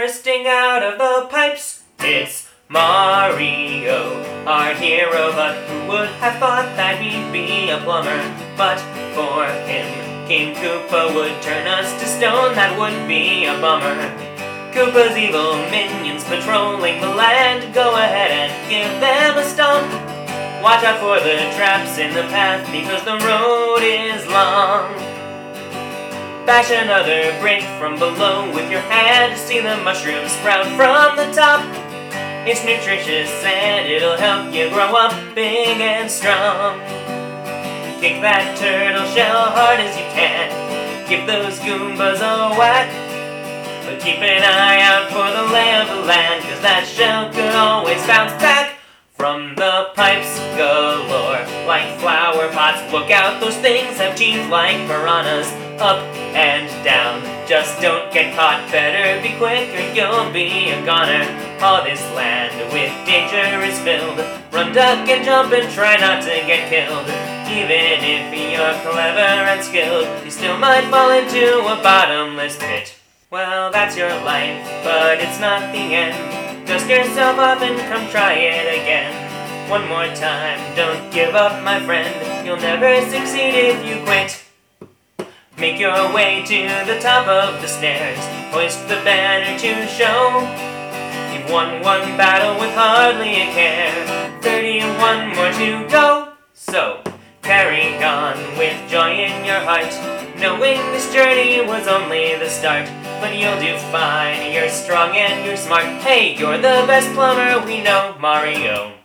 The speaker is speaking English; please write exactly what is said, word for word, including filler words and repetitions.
bursting out of the pipes. It's Mario, our hero, but who would have thought that he'd be a plumber? But for him, King Koopa would turn us to stone, that would be a bummer. Koopa's evil minions patrolling the land, go ahead and give them a stomp. Watch out for the traps in the path, because the road is long. Bash another brick from below with your hand, see the mushrooms sprout from the top. It's nutritious and it'll help you grow up big and strong. Kick that turtle shell hard as you can, give those Goombas a whack. But keep an eye out for the lay of the land, cause that shell could always bounce back. From the pipes galore, like flower pots, look out, those things have teeth like piranhas. Up and down, just don't get caught, better be quick or you'll be a goner. All this land with danger is filled, run, duck, and jump and try not to get killed. Even if you're clever and skilled, you still might fall into a bottomless pit. Well, that's your life, but it's not the end. Dust yourself off and come try it again. One more time, don't give up, my friend. You'll never succeed if you quit. Make your way to the top of the stairs, hoist the banner to show you've won one battle with hardly a care. Thirty-one more to go. So, carry on with joy in your heart, knowing this journey was only the start. But you'll do fine, you're strong and you're smart. Hey, you're the best plumber we know, Mario.